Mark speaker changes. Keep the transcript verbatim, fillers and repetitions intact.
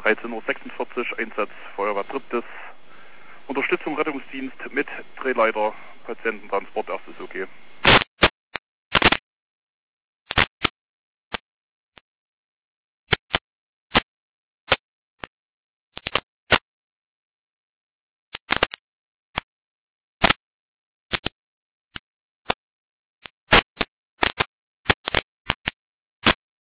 Speaker 1: dreizehn Uhr sechsundvierzig, Einsatz Feuerwehr Drittes, Unterstützung Rettungsdienst mit Drehleiter, Patiententransport, erstes okay.